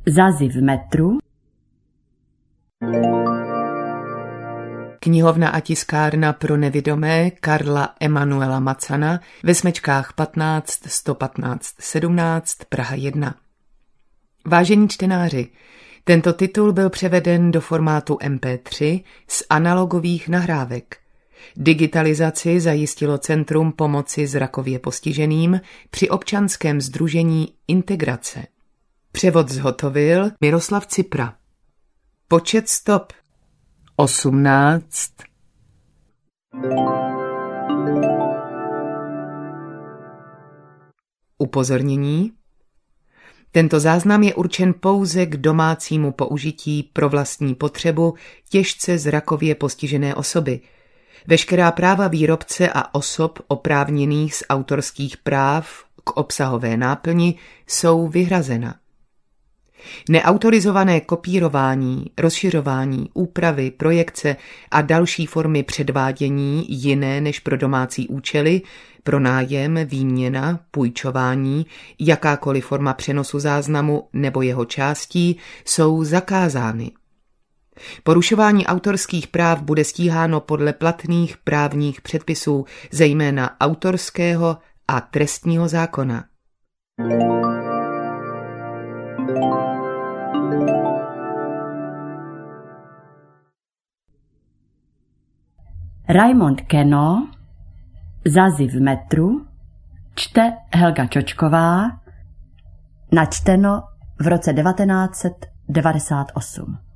Zazi v metru. Knihovna a tiskárna pro nevidomé Karla Emanuela Macana ve Smečkách 15 115 17 Praha 1. Vážení čtenáři, tento titul byl převeden do formátu MP3 z analogových nahrávek. Digitalizaci zajistilo Centrum pomoci zrakově postiženým při občanském sdružení Integrace. Převod zhotovil Miroslav Cipra. Počet stop 18. Upozornění. Tento záznam je určen pouze k domácímu použití pro vlastní potřebu těžce zrakově postižené osoby. Veškerá práva výrobce a osob oprávněných z autorských práv k obsahové náplni jsou vyhrazena. Neautorizované kopírování, rozšiřování, úpravy, projekce a další formy předvádění jiné než pro domácí účely, pronájem, výměna, půjčování, jakákoliv forma přenosu záznamu nebo jeho částí jsou zakázány. Porušování autorských práv bude stíháno podle platných právních předpisů, zejména autorského a trestního zákona. Raimond Queneau, Zazi v metru, čte Helga Čočková, načteno v roce 1998.